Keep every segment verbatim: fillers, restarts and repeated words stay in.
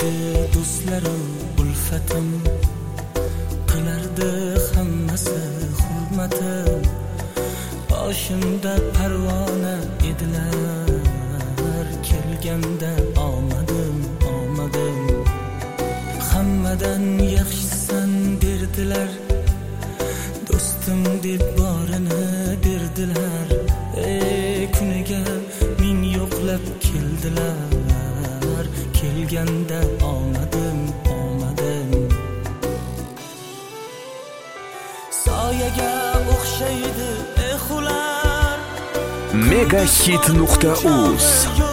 edi do'stlarim ulfatim, qilardi hammasi hurmatim. Boshimda parvona edilar, kelganda omadim, omadim. Hammadan yaxshisan derdilar, do'stim deb borini berdilar. Ey kuniga ming yo'qlab keldilar, kelganda omadim, omadim. Soyaga o'xshaydi ehular, megahit nuqta uz.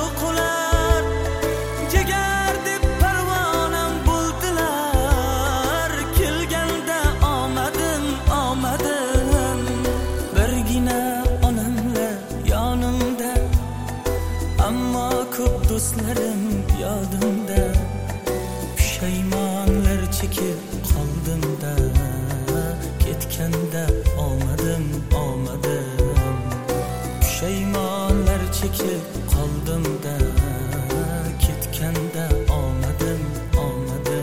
Do'stlarim yodimda, pushaymonlar chekib qoldimda, ketganda omadim, omadim. Pushaymonlar chekib qoldimda, ketganda omadim, omadim.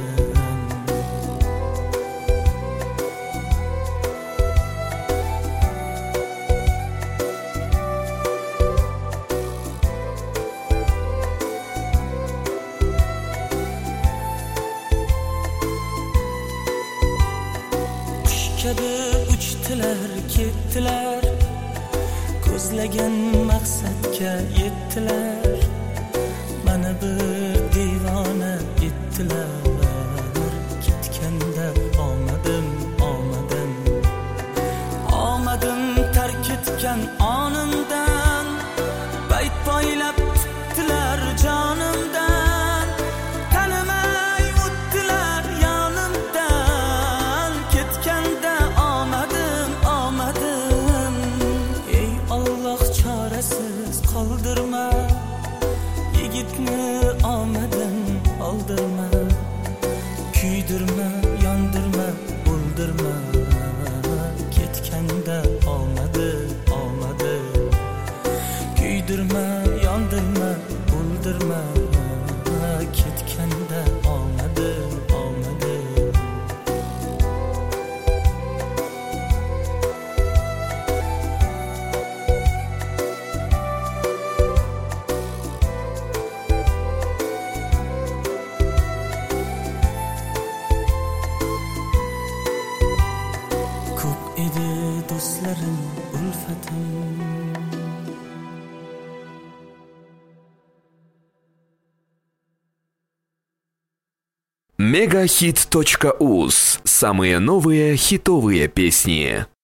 Kabi uchtilar, kettilar, ko'zlagan maqsadga yettilar. Mana bir divona ettilar, ketganda omadim, omadim. Omadim tark etgan onimdan, bayt poylab tutdilar jonimdan. Qoldirma yigitni, omadin oldirma, kuydirma, yondirma, o'ldirma, ketganda omadi, omadi. Kuydirma, yondirma, o'ldirma, ketganda omadi, omadi. Edi do'stlarim ulfatim. megahit точка уз. Самые новые хитовые песни.